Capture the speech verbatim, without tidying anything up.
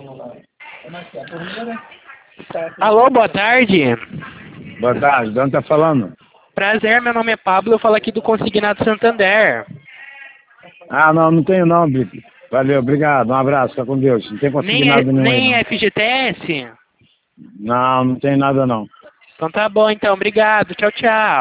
Alô, boa tarde. Boa tarde, de onde tá falando? Prazer, meu nome é Pablo, eu falo aqui do Consignado Santander. Ah, não, não tenho não, Bico. Valeu, obrigado, um abraço, fica com Deus. Não tem Nem, consignado nenhum aí, nem não. F G T S? Não, não tem nada não. Então tá bom, então, obrigado, tchau, tchau.